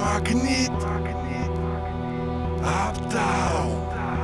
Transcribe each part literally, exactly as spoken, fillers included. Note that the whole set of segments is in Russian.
Магнит Аптаун.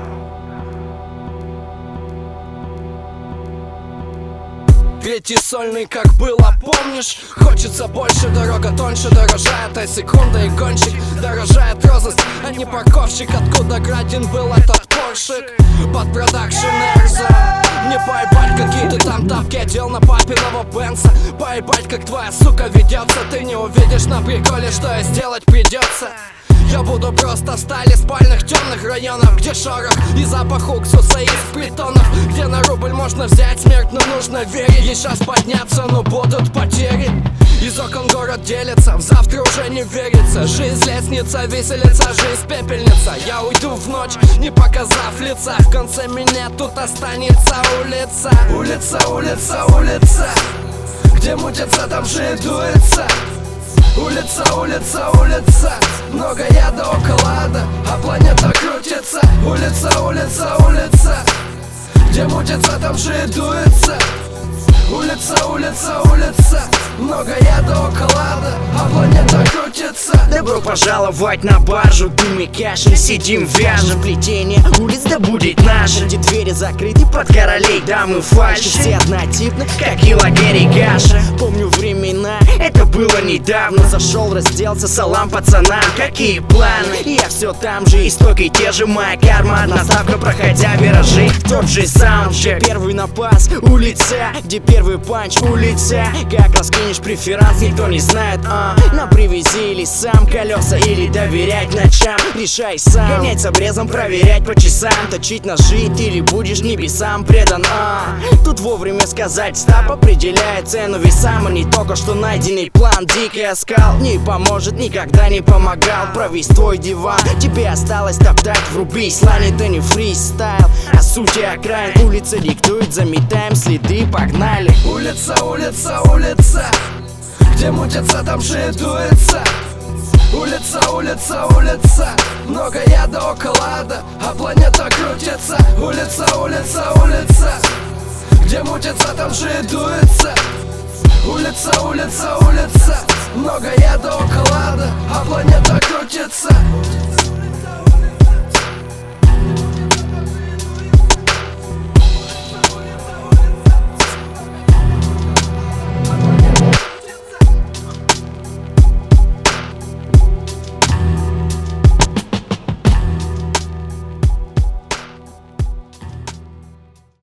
Третий сольный, как было, помнишь? Хочется больше, дорога тоньше, дорожает а секунда и гонщик, дорожает розыск, а не парковщик. Откуда краден был этот поршик? Под продакшн Эрза. Не поебать, какие ты там тапки одел на папиного Бенса. Поебать, как твоя сука ведется. Ты не увидишь на приколе, что и сделать придется. Я буду просто в стайле спальных темных районов, где шорох и запах уксуса из притонов, где на рубль можно взять смерть, но нужно верить. Ей сейчас подняться, но будут потери. Из окон город делится, в завтра уже не верится. Жизнь лестница, виселица, жизнь пепельница. Я уйду в ночь, не показав лица. В конце меня тут останется улица. Улица, улица, улица, где мутится, там же и дуется. Улица, улица, улица, много яда около ада, а планета крутится. Улица, улица, улица, где мутится, там же и дуется. Улица, улица, улица, много яда около ада, а планета крутится. Добро пожаловать на баржу, дым и кашель. Сидим, вяжем плетение улиц, да будет наше. Где двери закрыты под королей, дамы фальши. Все однотипны, как и лагерь и каша. Помню времена, это было недавно. Зашел, разделся, салам пацанам. Какие планы? Я все там же, истоки те же, моя карма. Одна ставка, проходя виражи, тот же саундчек. Первый напас, улица, где первый панч, улица. Как раскинешь преферанс, никто не знает, а на привязи или сам, колеса или доверять ночам. Решай сам, гонять с обрезом, проверять по часам. Точить ножи, или будешь небесам предан, а тут вовремя сказать стоп определяет цену весам, а не только что найденный план. Дикий оскал не поможет, никогда не помогал. Провись твой диван, тебе осталось топтать. Врубись, лань, это не фристайл, а сути окраин. Улица диктует, заметаем следы, погнали. Улица, улица, улица, где мутится, там же и дуется. Улица, улица, улица, много яда около ада, а планета крутится. Улица, улица, улица, где мутится, там же и дуется. Улица, улица, улица, много яда около ада, а планета крутится.